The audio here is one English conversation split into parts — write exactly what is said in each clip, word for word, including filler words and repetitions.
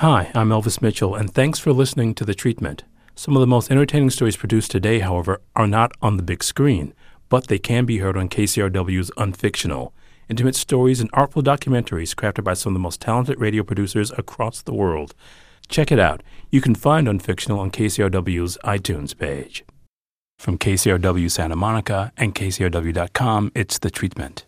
Hi, I'm Elvis Mitchell, and thanks for listening to The Treatment. Some of the most entertaining stories produced today, however, are not on the big screen, but they can be heard on K C R W's Unfictional, intimate stories and artful documentaries crafted by some of the most talented radio producers across the world. Check it out. You can find Unfictional on K C R W's iTunes page. From K C R W Santa Monica and K C R W dot com, it's The Treatment.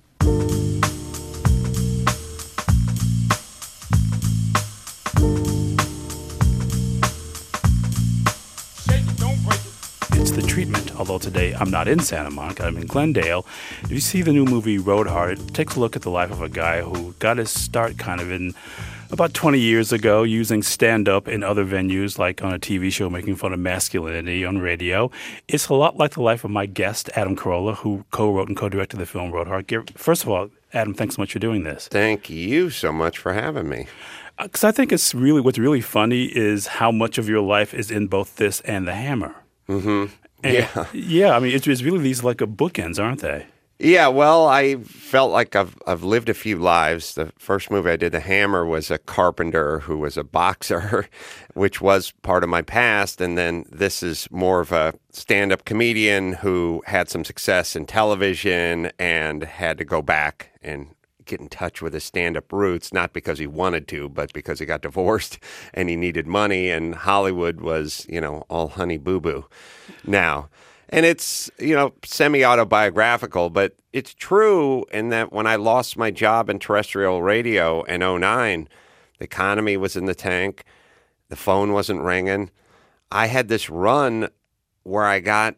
It's The Treatment, although today I'm not in Santa Monica, I'm in Glendale. If you see the new movie Road Hard, it takes a look at the life of a guy who got his start kind of in about twenty years ago using stand-up in other venues, like on a T V show making fun of masculinity on radio. It's a lot like the life of my guest, Adam Carolla, who co-wrote and co-directed the film Road Hard. First of all, Adam, thanks so much for doing this. Thank you so much for having me. Because I think it's really, what's really funny is how much of your life is in both this and The Hammer. Mm-hmm. And yeah. Yeah, I mean, it's, it's really these like a bookends, aren't they? Yeah, well, I felt like I've I've lived a few lives. The first movie I did, The Hammer, was a carpenter who was a boxer, which was part of my past. And then this is more of a stand-up comedian who had some success in television and had to go back and get in touch with his stand-up roots, not because he wanted to, but because he got divorced and he needed money, and Hollywood was, you know, all honey boo-boo now. And it's, you know, semi-autobiographical, but it's true in that when I lost my job in terrestrial radio in oh nine, the economy was in the tank, the phone wasn't ringing. I had this run where I got,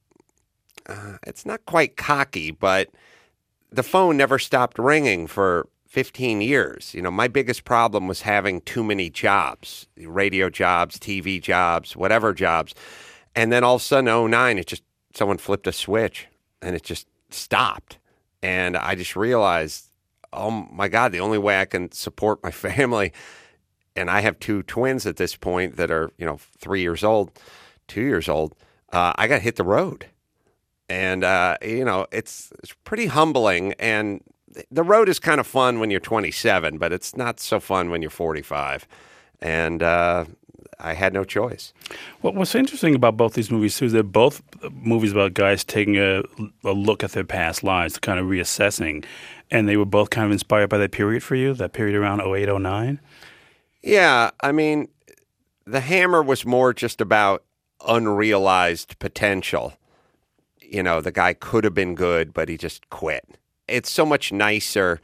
uh, it's not quite cocky, but the phone never stopped ringing for fifteen years. You know, my biggest problem was having too many jobs, radio jobs, T V jobs, whatever jobs. And then all of a sudden, oh nine, it just, someone flipped a switch and it just stopped. And I just realized, oh my God, the only way I can support my family, and I have two twins at this point that are, you know, three years old, two years old, uh, I got to hit the road. And, uh, you know, it's, it's pretty humbling. And the road is kind of fun when you're twenty-seven, but it's not so fun when you're forty-five. And uh, I had no choice. Well, what's interesting about both these movies, too, is they're both movies about guys taking a, a look at their past lives, kind of reassessing. And they were both kind of inspired by that period for you, that period around oh eight, oh nine? Yeah, I mean, The Hammer was more just about unrealized potential. You know, the guy could have been good, but he just quit. It's so much nicer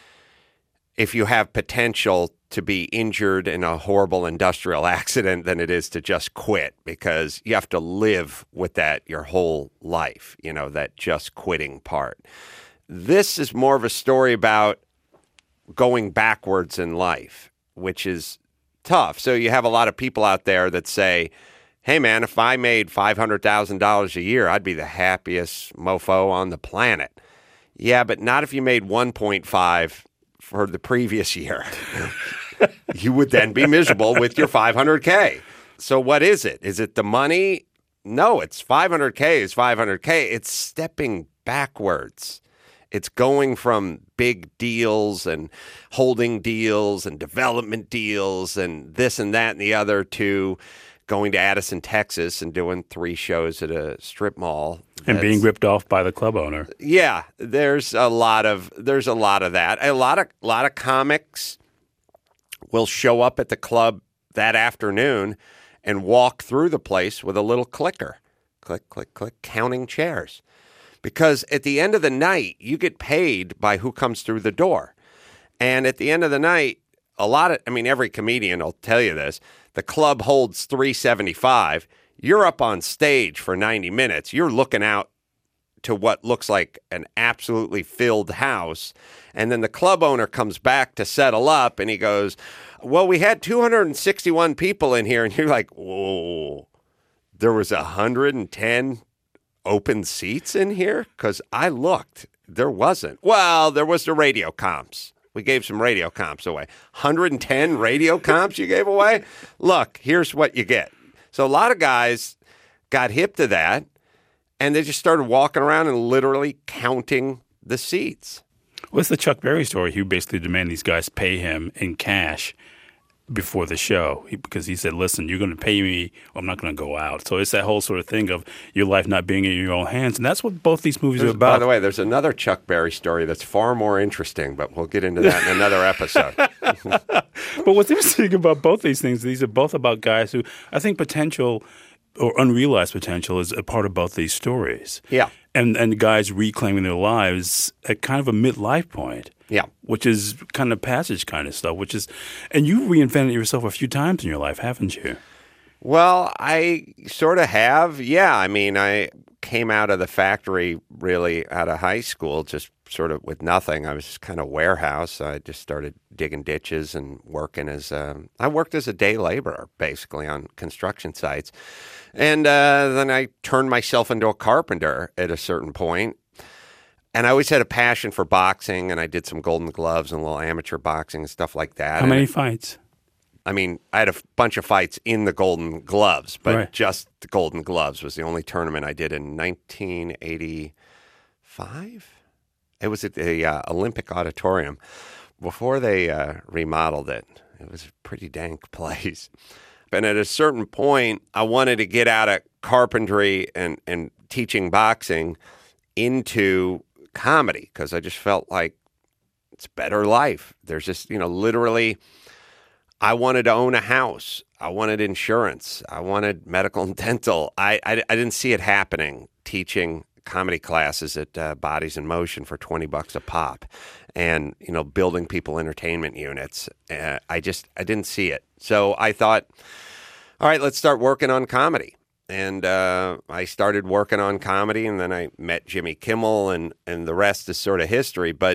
if you have potential to be injured in a horrible industrial accident than it is to just quit, because you have to live with that your whole life, you know, that just quitting part. This is more of a story about going backwards in life, which is tough. So you have a lot of people out there that say, hey, man, if I made five hundred thousand dollars a year, I'd be the happiest mofo on the planet. Yeah, but not if you made one point five for the previous year. You would then be miserable with your five hundred K. So what is it? Is it the money? No, it's five hundred K is five hundred K. It's stepping backwards. It's going from big deals and holding deals and development deals and this and that and the other to going to Addison, Texas, and doing three shows at a strip mall. And being ripped off by the club owner. Yeah, there's a lot of there's a lot of that. A lot of a lot of comics will show up at the club that afternoon and walk through the place with a little clicker. Click, click, click, counting chairs. Because at the end of the night, you get paid by who comes through the door. And at the end of the night, a lot of, I mean, every comedian will tell you this, the club holds three seventy-five. You're up on stage for ninety minutes. You're looking out to what looks like an absolutely filled house. And then the club owner comes back to settle up and he goes, well, we had two hundred sixty-one people in here. And you're like, whoa, there was one hundred ten open seats in here? Because I looked, there wasn't. Well, there was the radio comps. We gave some radio comps away. one hundred ten radio comps you gave away? Look, here's what you get. So a lot of guys got hip to that, and they just started walking around and literally counting the seats. What's the Chuck Berry story? He basically demanded these guys pay him in cash before the show he, because he said, listen, you're going to pay me or I'm not going to go out. So it's that whole sort of thing of your life not being in your own hands. And that's what both these movies there's, are about. By the way, there's another Chuck Berry story that's far more interesting, but we'll get into that in another episode. But what's interesting about both these things, these are both about guys who I think potential or unrealized potential is a part of both these stories. Yeah. And and guys reclaiming their lives at kind of a midlife point. Yeah. Which is kind of passage kind of stuff, which is, and you reinvented yourself a few times in your life, haven't you? Well, I sort of have. Yeah. I mean, I came out of the factory really out of high school, just sort of with nothing. I was just kind of warehouse. I just started digging ditches and working as a, I worked as a day laborer, basically, on construction sites. And uh, then I turned myself into a carpenter at a certain point. And I always had a passion for boxing, and I did some Golden Gloves and a little amateur boxing and stuff like that. How many and, fights? I mean, I had a f- bunch of fights in the Golden Gloves, but right. just the Golden Gloves was the only tournament I did in nineteen eighty-five. It was at the uh, Olympic Auditorium. Before they uh, remodeled it, it was a pretty dank place. And at a certain point, I wanted to get out of carpentry and, and teaching boxing into comedy because I just felt like it's a better life. There's just, you know, literally, I wanted to own a house. I wanted insurance. I wanted medical and dental. I, I, I didn't see it happening teaching comedy classes at uh, Bodies in Motion for twenty bucks a pop and, you know, building people entertainment units. Uh, I just, I didn't see it. So I thought, all right, let's start working on comedy. And uh, I started working on comedy, and then I met Jimmy Kimmel, and, and the rest is sort of history. But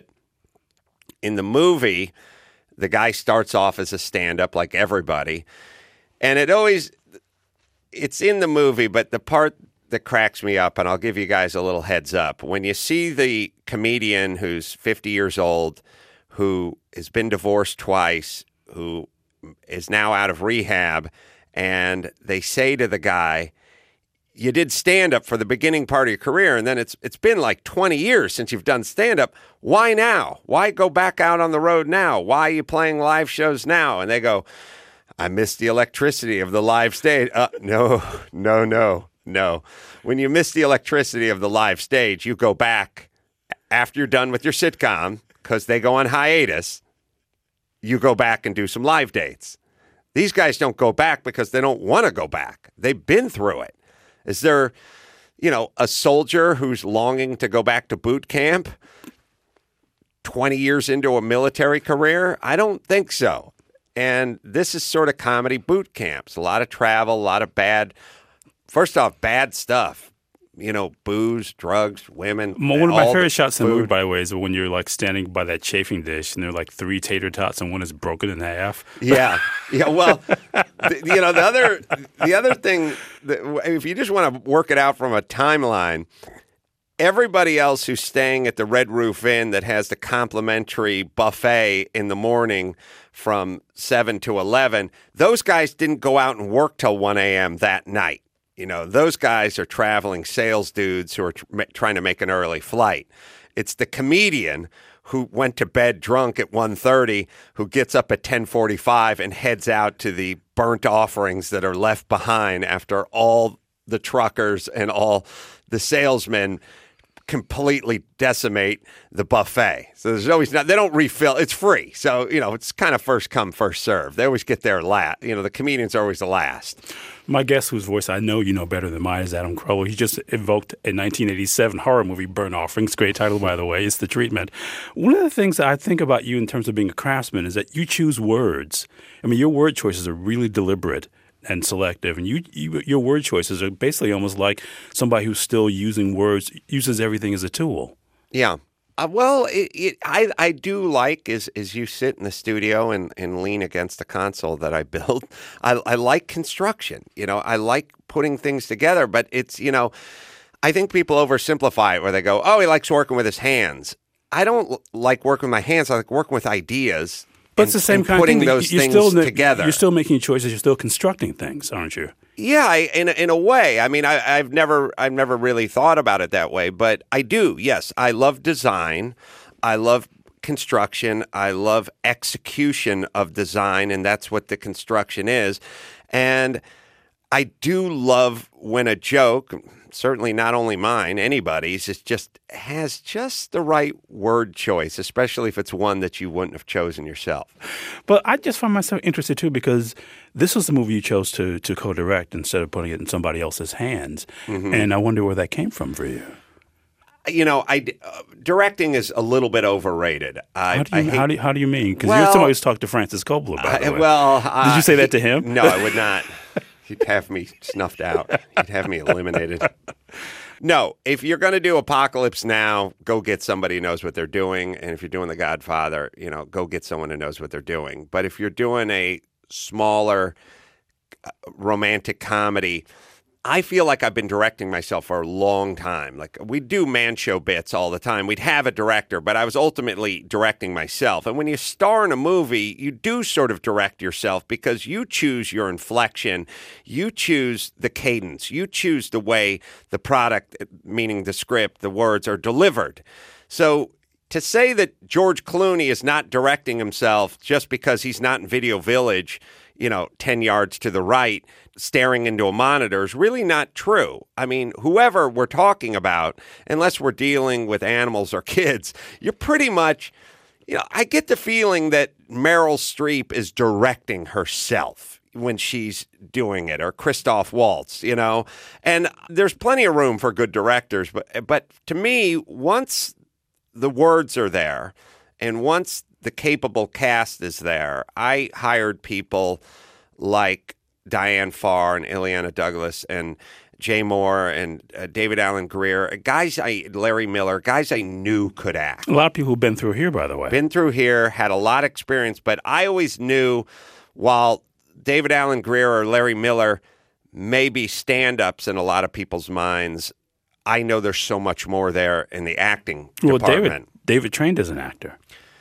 in the movie, the guy starts off as a stand-up like everybody. And it always, it's in the movie, but the part that cracks me up, and I'll give you guys a little heads up. When you see the comedian who's fifty years old, who has been divorced twice, who is now out of rehab, and they say to the guy, you did stand-up for the beginning part of your career, and then it's it's been like twenty years since you've done stand-up. Why now? Why go back out on the road now? Why are you playing live shows now? And they go, I miss the electricity of the live stage. Uh, no, no, no, no. When you miss the electricity of the live stage, you go back after you're done with your sitcom, because they go on hiatus, you go back and do some live dates. These guys don't go back because they don't want to go back. They've been through it. Is there, you know, a soldier who's longing to go back to boot camp twenty years into a military career? I don't think so. And this is sort of comedy boot camps. A lot of travel, a lot of bad, first off, bad stuff. You know, booze, drugs, women. One of my favorite shots in the food. movie, by the way, is when you're like standing by that chafing dish and there are like three tater tots and one is broken in half. Yeah, yeah. Well, the, you know, the other the other thing, that, if you just want to work it out from a timeline, everybody else who's staying at the Red Roof Inn that has the complimentary buffet in the morning from seven to eleven, those guys didn't go out and work till one a.m. that night. You know, those guys are traveling sales dudes who are tr- trying to make an early flight. It's the comedian who went to bed drunk at one thirty, who gets up at ten forty-five and heads out to the burnt offerings that are left behind after all the truckers and all the salesmen completely decimate the buffet. So there's always not, they don't refill. It's free. So, you know, it's kind of first come, first serve. They always get there last. You know, the comedians are always the last. My guest, whose voice I know you know better than mine, is Adam Carolla. He just evoked a nineteen eighty-seven horror movie, Burnt Offerings. Great title, by the way. It's The Treatment. One of the things that I think about you in terms of being a craftsman is that you choose words. I mean, your word choices are really deliberate and selective, and you, you your word choices are basically almost like somebody who's still using words, uses everything as a tool. Yeah. Uh, well, it, it, I I do like is is you sit in the studio and, and lean against the console that I built. I, I like construction. You know, I like putting things together, but it's, you know, I think people oversimplify it where they go, oh, he likes working with his hands. I don't l- like working with my hands. I like working with ideas. But and, it's the same kind putting of thing. those you're things still, together. You're still making choices. You're still constructing things, aren't you? Yeah, I, in a, in a way. I mean, I, I've never I've never really thought about it that way, but I do. Yes, I love design. I love construction. I love execution of design, and that's what the construction is. And I do love when a joke, certainly not only mine, anybody's, it just has just the right word choice, especially if it's one that you wouldn't have chosen yourself. But I just find myself interested, too, because this was the movie you chose to to co-direct instead of putting it in somebody else's hands. Mm-hmm. And I wonder where that came from for you. You know, I, uh, directing is a little bit overrated. I, how, do you, I hate, how, do you, how do you mean? Because well, you're somebody who's talked to Francis Coppola, by the uh, way. Well, uh, Did you say he, that to him? No, I would not. He'd have me snuffed out. He'd have me eliminated. No, if you're going to do Apocalypse Now, go get somebody who knows what they're doing. And if you're doing The Godfather, you know, go get someone who knows what they're doing. But if you're doing a smaller uh, romantic comedy, I feel like I've been directing myself for a long time. Like, we do man show bits all the time. We'd have a director, but I was ultimately directing myself. And when you star in a movie, you do sort of direct yourself because you choose your inflection. You choose the cadence. You choose the way the product, meaning the script, the words, are delivered. So to say that George Clooney is not directing himself just because he's not in Video Village, you know, ten yards to the right, staring into a monitor is really not true. I mean, whoever we're talking about, unless we're dealing with animals or kids, you're pretty much, you know, I get the feeling that Meryl Streep is directing herself when she's doing it, or Christoph Waltz, you know, and there's plenty of room for good directors. But, but to me, once the words are there and once the capable cast is there, I hired people like Diane Farr and Ileana Douglas and Jay Moore and uh, David Alan Grier, guys I, Larry Miller, guys I knew could act. A lot of people who've been through here, by the way. Been through here, had a lot of experience, but I always knew while David Alan Grier or Larry Miller may be stand-ups in a lot of people's minds, I know there's so much more there in the acting well, department. David, David trained as an actor.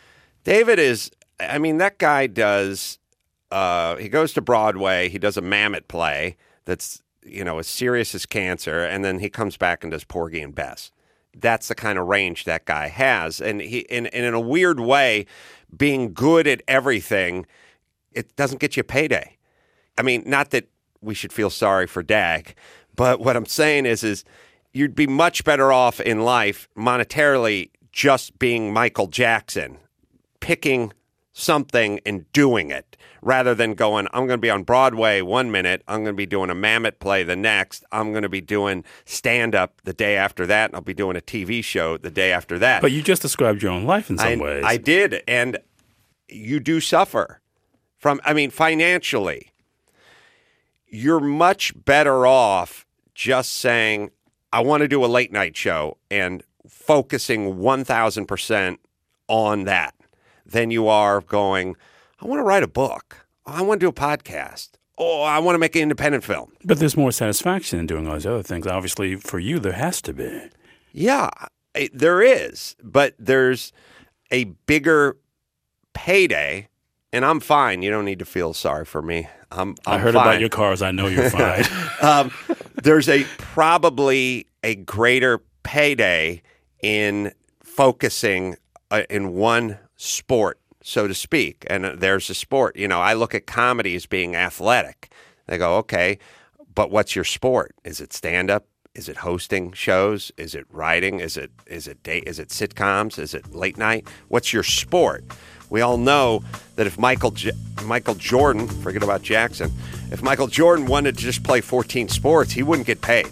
David is, I mean, that guy does, uh, he goes to Broadway, he does a Mammoth play that's, you know, as serious as cancer, and then he comes back and does Porgy and Bess. That's the kind of range that guy has. And he, and, and in a weird way, being good at everything, it doesn't get you a payday. I mean, not that we should feel sorry for Dag, but what I'm saying is, is you'd be much better off in life monetarily just being Michael Jackson, picking something and doing it, rather than going, I'm going to be on Broadway one minute, I'm going to be doing a Mammoth play the next, I'm going to be doing stand-up the day after that, and I'll be doing a T V show the day after that. But you just described your own life in some I, ways. I did, and you do suffer from, I mean, financially. You're much better off just saying, I want to do a late night show and focusing one thousand percent on that than you are going, I want to write a book. I want to do a podcast. Oh, I want to make an independent film. But there's more satisfaction in doing all those other things. Obviously, for you, there has to be. Yeah, there is. But there's a bigger payday, and I'm fine. You don't need to feel sorry for me. I'm, I'm I heard fine. about your cars. I know you're fine. um, there's a probably a greater payday in focusing uh, in one sport, so to speak. And there's a sport. You know, I look at comedy as being athletic. They go, okay, but what's your sport? Is it stand-up? Is it hosting shows? Is it writing? Is it is it day? Is it sitcoms? Is it late night? What's your sport? We all know that if Michael J- Michael Jordan, forget about Jackson, if Michael Jordan wanted to just play fourteen sports, he wouldn't get paid.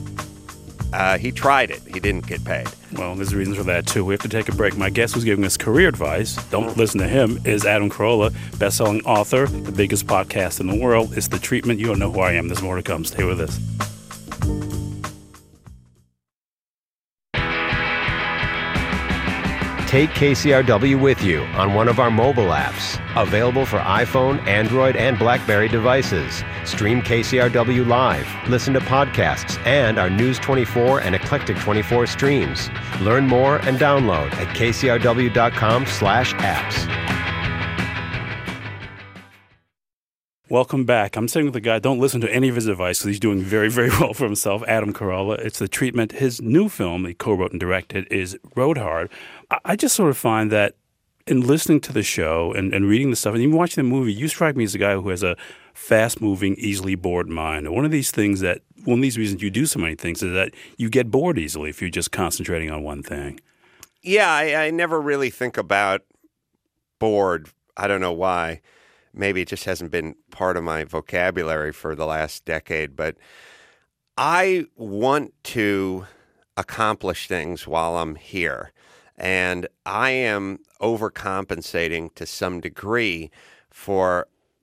Uh, he tried it. He didn't get paid. Well, there's reasons for that, too. We have to take a break. My guest who's giving us career advice, don't listen to him, is Adam Carolla, best-selling author, the biggest podcast in the world. It's The Treatment. You don't know who I am. There's more to come. Stay with us. Take K C R W with you on one of our mobile apps. Available for iPhone, Android, and BlackBerry devices. Stream K C R W live, listen to podcasts, and our News twenty-four and Eclectic twenty-four streams. Learn more and download at k c r w dot com slash apps. Welcome back. I'm sitting with a guy, don't listen to any of his advice because he's doing very, very well for himself, Adam Carolla. It's The Treatment. His new film he co-wrote and directed is Road Hard. I just sort of find that in listening to the show and, and reading the stuff and even watching the movie, you strike me as a guy who has a fast-moving, easily bored mind. And one of these things that, one of these reasons you do so many things is that you get bored easily if you're just concentrating on one thing. Yeah, I, I never really think about bored. I don't know why. Maybe it just hasn't been part of my vocabulary for the last decade. But I want to accomplish things while I'm here. And I am overcompensating to some degree for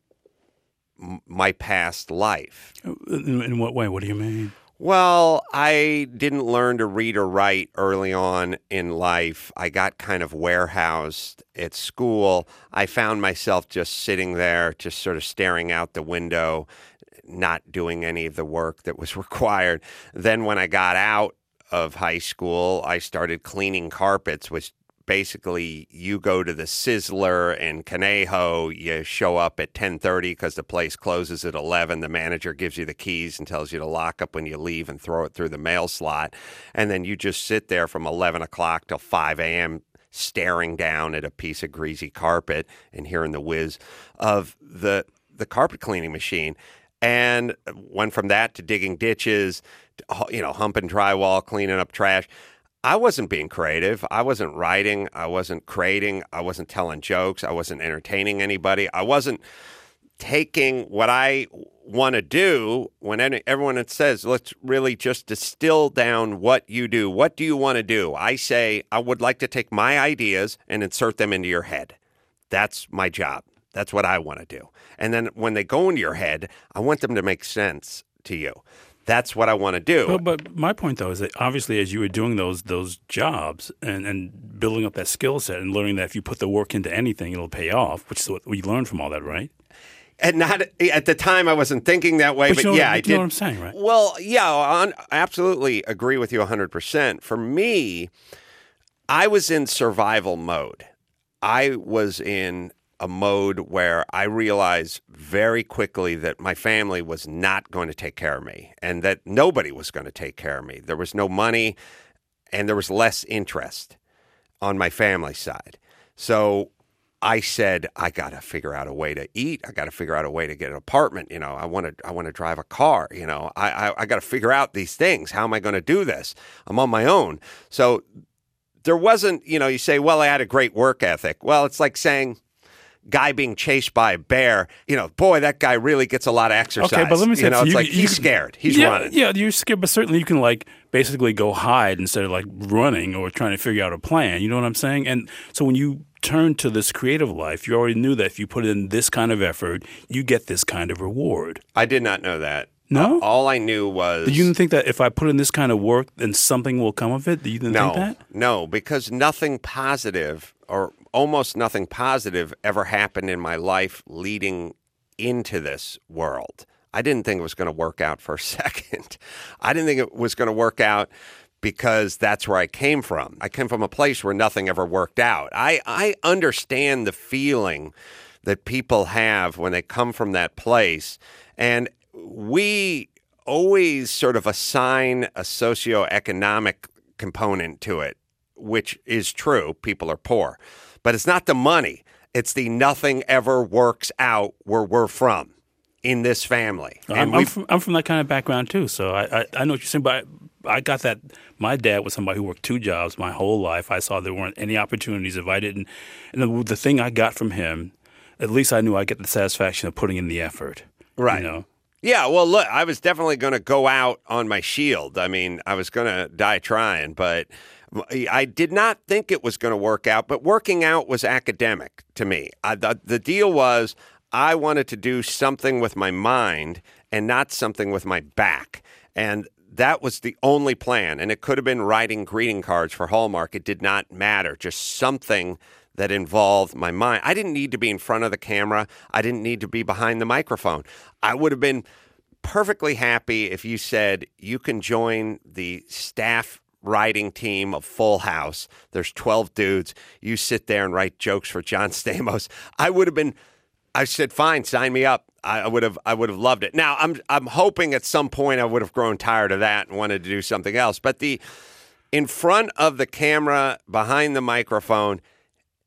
m- my past life. In, in what way? What do you mean? Well, I didn't learn to read or write early on in life. I got kind of warehoused at school. I found myself just sitting there, just sort of staring out the window, not doing any of the work that was required. Then when I got out of high school, I started cleaning carpets, which basically you go to the Sizzler in Conejo, you show up at ten thirty because the place closes at eleven. The manager gives you the keys and tells you to lock up when you leave and throw it through the mail slot. And then you just sit there from eleven o'clock till five a.m. staring down at a piece of greasy carpet and hearing the whiz of the the carpet cleaning machine. And went from that to digging ditches, to, you know, humping drywall, cleaning up trash. I wasn't being creative. I wasn't writing. I wasn't creating. I wasn't telling jokes. I wasn't entertaining anybody. I wasn't taking what I want to do when any, everyone says, let's really just distill down what you do. What do you want to do? I say, I would like to take my ideas and insert them into your head. That's my job. That's what I want to do. And then when they go into your head, I want them to make sense to you. That's what I want to do. But, but my point, though, is that obviously as you were doing those those jobs and, and building up that skill set and learning that if you put the work into anything, it'll pay off, which is what we learned from all that, right? And not at the time, I wasn't thinking that way, but, but you know, yeah, you I did. You know what I'm saying, right? Well, yeah, I absolutely agree with you one hundred percent. For me, I was in survival mode. I was in a mode where I realized very quickly that my family was not going to take care of me and that nobody was going to take care of me. There was no money and there was less interest on my family side. So I said, I got to figure out a way to eat. I got to figure out a way to get an apartment. You know, I want to I want to drive a car. You know, I, I, I got to figure out these things. How am I going to do this? I'm on my own. So there wasn't, you know, you say, well, I had a great work ethic. Well, it's like saying, guy being chased by a bear, you know, boy, that guy really gets a lot of exercise. Okay, but let me say, you know, so it's you, like you, he's you, scared. He's yeah, running. Yeah, you're scared, but certainly you can like basically go hide instead of like running or trying to figure out a plan. You know what I'm saying? And so when you turn to this creative life, you already knew that if you put in this kind of effort, you get this kind of reward. I did not know that. No? Uh, all I knew was... You didn't think that if I put in this kind of work, then something will come of it? You didn't no, think that? No, because nothing positive or almost nothing positive ever happened in my life leading into this world. I didn't think it was going to work out for a second. I didn't think it was going to work out because that's where I came from. I came from a place where nothing ever worked out. I, I understand the feeling that people have when they come from that place. And we always sort of assign a socioeconomic component to it, which is true. People are poor. But it's not the money. It's the nothing ever works out where we're from in this family. And I'm, I'm, from, I'm from that kind of background, too. So I, I, I know what you're saying, but I, I got that. My dad was somebody who worked two jobs my whole life. I saw there weren't any opportunities if I didn't. And the, the thing I got from him, at least I knew I'd get the satisfaction of putting in the effort. Right. You know? Yeah, well, look, I was definitely going to go out on my shield. I mean, I was going to die trying, but I did not think it was going to work out. But working out was academic to me. I, the, the deal was I wanted to do something with my mind and not something with my back. And that was the only plan. And it could have been writing greeting cards for Hallmark. It did not matter. Just something that involved my mind. I didn't need to be in front of the camera. I didn't need to be behind the microphone. I would have been perfectly happy if you said you can join the staff writing team of Full House. There's twelve dudes. You sit there and write jokes for John Stamos. I would have been, I said, fine, sign me up. I would have I would have loved it. Now, I'm I'm hoping at some point I would have grown tired of that and wanted to do something else. But the in front of the camera, behind the microphone,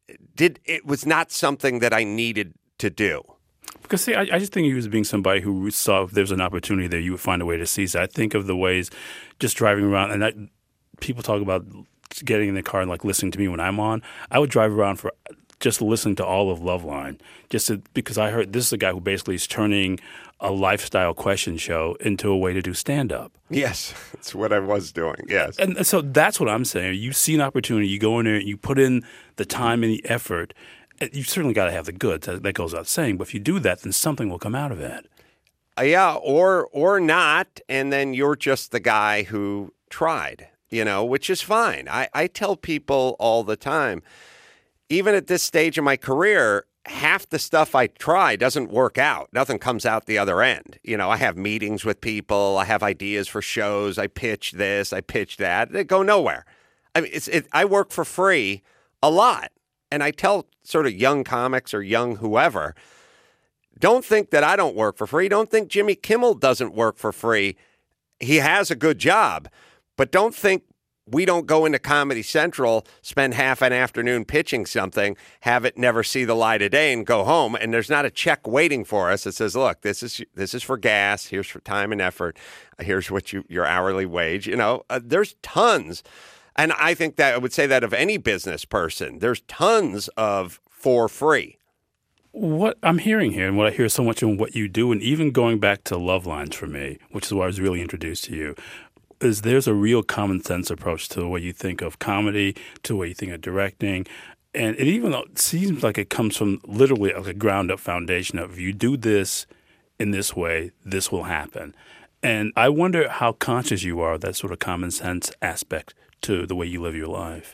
did it was not something that I needed to do. Because, see, I, I just think he was being somebody who saw if there's an opportunity there, you would find a way to seize it. I think of the ways just driving around, and I, people talk about getting in the car and, like, listening to me when I'm on. I would drive around for just listening to all of Loveline, just to, because I heard this is a guy who basically is turning a lifestyle question show into a way to do stand-up. Yes, that's what I was doing, yes. And so that's what I'm saying. You see an opportunity, you go in there, you put in the time and the effort. You certainly got to have the goods. That goes without saying. But if you do that, then something will come out of it. Uh, yeah, or or not, and then you're just the guy who tried, you know, which is fine. I, I tell people all the time, even at this stage of my career, half the stuff I try doesn't work out. Nothing comes out the other end. You know, I have meetings with people. I have ideas for shows. I pitch this. I pitch that. They go nowhere. I mean, it's it, I work for free a lot. And I tell sort of young comics or young whoever, don't think that I don't work for free. Don't think Jimmy Kimmel doesn't work for free. He has a good job. But don't think we don't go into Comedy Central, spend half an afternoon pitching something, have it never see the light of day, and go home. And there's not a check waiting for us that says, look, this is this is for gas. Here's for time and effort. Here's what you your hourly wage. You know, uh, there's tons. And I think that I would say that of any business person. There's tons of for free. What I'm hearing here and what I hear so much in what you do, and even going back to Love Lines for me, which is why I was really introduced to you, is there's a real common sense approach to the way you think of comedy, to the way you think of directing. And it even it seems like it comes from literally like a ground-up foundation of, if you do this in this way, this will happen. And I wonder how conscious you are of that sort of common sense aspect to the way you live your life.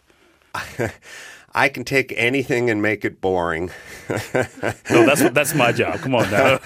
I can take anything and make it boring. No, that's that's my job. Come on now.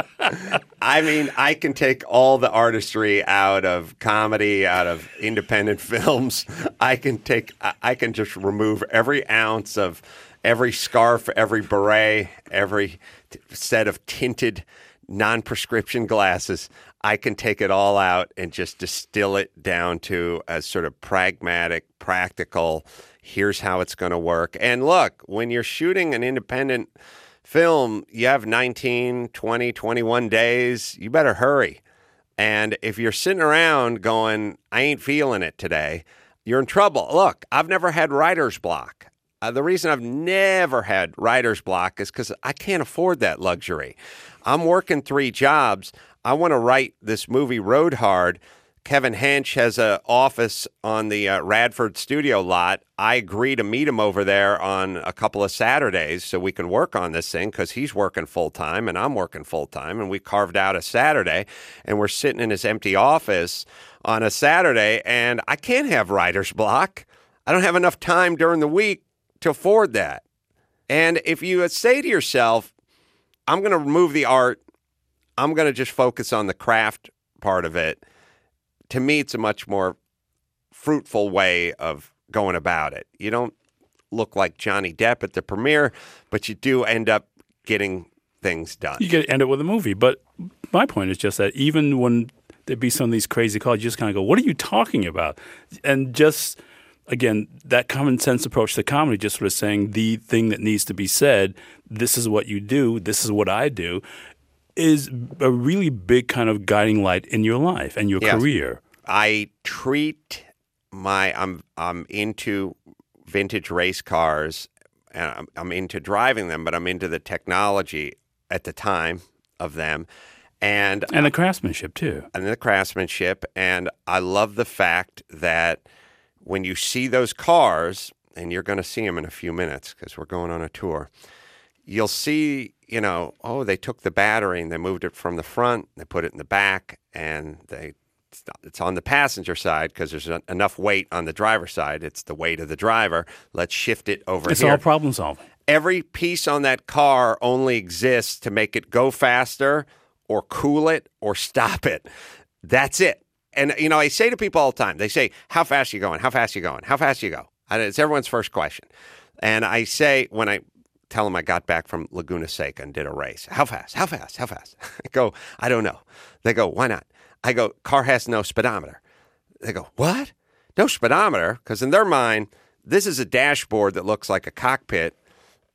I mean, I can take all the artistry out of comedy, out of independent films. I can take, I can just remove every ounce of every scarf, every beret, every t- set of tinted non-prescription glasses. I can take it all out and just distill it down to a sort of pragmatic, practical, here's how it's going to work. And look, when you're shooting an independent film, you have nineteen, twenty, twenty-one days. You better hurry. And if you're sitting around going, I ain't feeling it today, you're in trouble. Look, I've never had writer's block. Uh, the reason I've never had writer's block is because I can't afford that luxury. I'm working three jobs. I want to write this movie Road Hard. Kevin Hench has an office on the uh, Radford studio lot. I agree to meet him over there on a couple of Saturdays so we can work on this thing because he's working full-time and I'm working full-time. And we carved out a Saturday, and we're sitting in his empty office on a Saturday, and I can't have writer's block. I don't have enough time during the week to afford that. And if you say to yourself, I'm going to remove the art, I'm going to just focus on the craft part of it, to me, it's a much more fruitful way of going about it. You don't look like Johnny Depp at the premiere, but you do end up getting things done. You get to end it with a movie. But my point is just that even when there'd be some of these crazy calls, you just kind of go, what are you talking about? And just, again, that common sense approach to comedy, just sort of saying the thing that needs to be said, this is what you do, this is what I do, is a really big kind of guiding light in your life and your yes. career. I treat my I'm I'm into vintage race cars, and I'm, I'm into driving them, but I'm into the technology at the time of them, and and the craftsmanship too, and the craftsmanship. And I love the fact that when you see those cars, and you're going to see them in a few minutes because we're going on a tour, you'll see. You know, oh, they took the battery and they moved it from the front, they put it in the back, and they it's on the passenger side because there's enough weight on the driver's side. It's the weight of the driver. Let's shift it over it's here. It's all problem solving. Every piece on that car only exists to make it go faster or cool it or stop it. That's it. And, you know, I say to people all the time, they say, how fast are you going? How fast are you going? How fast you go? And it's everyone's first question. And I say, when I tell them I got back from Laguna Seca and did a race. How fast? How fast? How fast? I go, I don't know. They go, why not? I go, car has no speedometer. They go, what? No speedometer? Because in their mind, this is a dashboard that looks like a cockpit,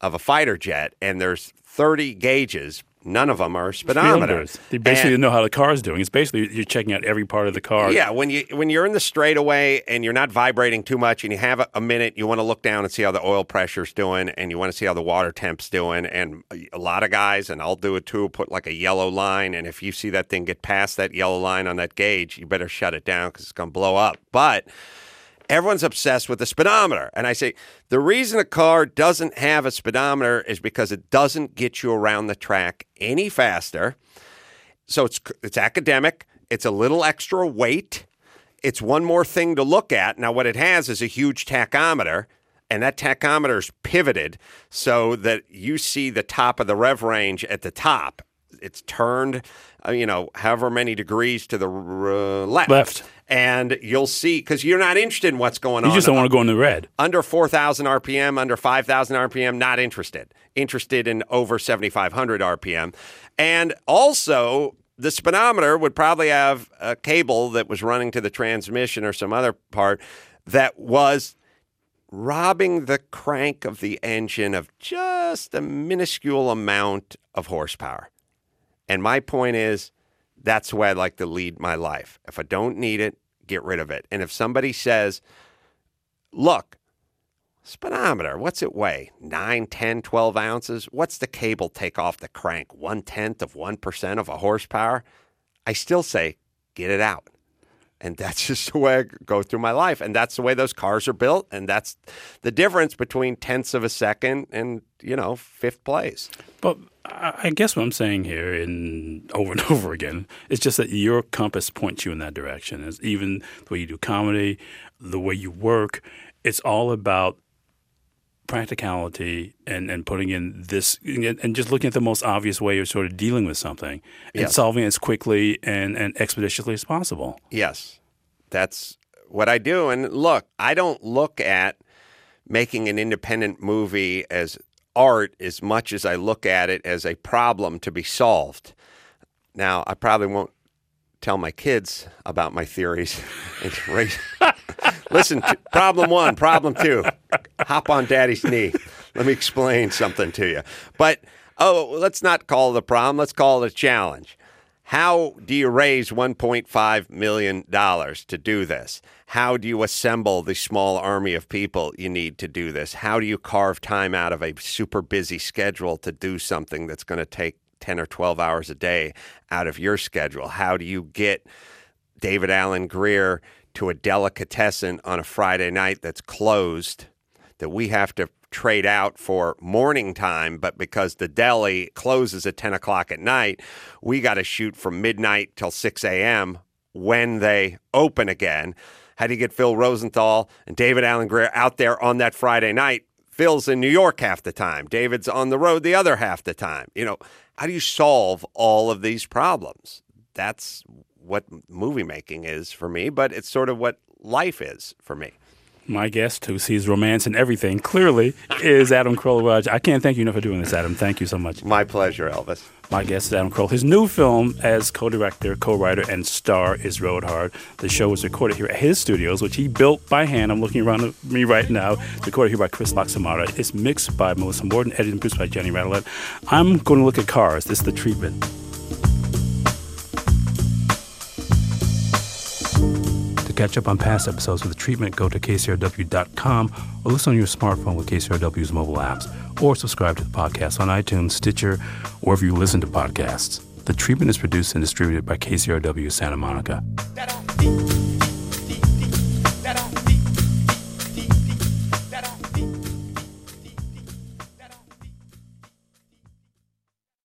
of a fighter jet, and there's thirty gauges. None of them are speedometers. They basically and, know how the car is doing. It's basically you're checking out every part of the car. Yeah, when you when you're in the straightaway and you're not vibrating too much, and you have a, a minute, you want to look down and see how the oil pressure's doing, and you want to see how the water temp's doing. And a lot of guys, and I'll do it too, put like a yellow line, and if you see that thing get past that yellow line on that gauge, you better shut it down because it's going to blow up. But everyone's obsessed with the speedometer. And I say, the reason a car doesn't have a speedometer is because it doesn't get you around the track any faster. So it's it's academic. It's a little extra weight. It's one more thing to look at. Now, what it has is a huge tachometer, and that tachometer is pivoted so that you see the top of the rev range at the top. It's turned, uh, you know, however many degrees to the uh, left. Left. And you'll see, because you're not interested in what's going you on. You just don't want to go in the red. Under four thousand R P M, under five thousand R P M, not interested. Interested in over seventy-five hundred R P M. And also, the speedometer would probably have a cable that was running to the transmission or some other part that was robbing the crank of the engine of just a minuscule amount of horsepower. And my point is, that's the way I like to lead my life. If I don't need it, get rid of it. And if somebody says, look, speedometer, what's it weigh? nine, ten, twelve ounces? What's the cable take off the crank? One-tenth of one percent of a horsepower? I still say, get it out. And that's just the way I go through my life. And that's the way those cars are built. And that's the difference between tenths of a second and, you know, fifth place. But I guess what I'm saying here, and over and over again, is just that your compass points you in that direction. It's even the way you do comedy, the way you work, it's all about practicality and, and putting in this and just looking at the most obvious way of sort of dealing with something and yes. solving it as quickly and, and expeditiously as possible. Yes, that's what I do. And look, I don't look at making an independent movie as art as much as I look at it as a problem to be solved. Now, I probably won't tell my kids about my theories. Listen, to, problem one, problem two, hop on daddy's knee. Let me explain something to you. But, oh, let's not call it a problem. Let's call it a challenge. How do you raise one point five million dollars to do this? How do you assemble the small army of people you need to do this? How do you carve time out of a super busy schedule to do something that's going to take ten or twelve hours a day out of your schedule? How do you get David Alan Grier to a delicatessen on a Friday night that's closed that we have to trade out for morning time, but because the deli closes at ten o'clock at night, we got to shoot from midnight till six a.m. when they open again? How do you get Phil Rosenthal and David Alan Grier out there on that Friday night? Phil's in New York half the time. David's on the road the other half the time. You know, how do you solve all of these problems? That's what movie making is for me, but it's sort of what life is for me. My guest, who sees romance in everything, clearly, is Adam Carolla. I can't thank you enough for doing this, Adam. Thank you so much. My pleasure, Elvis. My guest is Adam Carolla. His new film as co-director, co-writer, and star is Road Hard. The show was recorded here at his studios, which he built by hand. I'm looking around at me right now. It's recorded here by Chris Laxamara. It's mixed by Melissa Morton, edited and produced by Jenny Radelet. I'm going to look at cars. This is The Treatment. To catch up on past episodes of The Treatment, go to K C R W dot com or listen on your smartphone with K C R W's mobile apps, or subscribe to the podcast on iTunes, Stitcher, or wherever you listen to podcasts. The Treatment is produced and distributed by K C R W Santa Monica.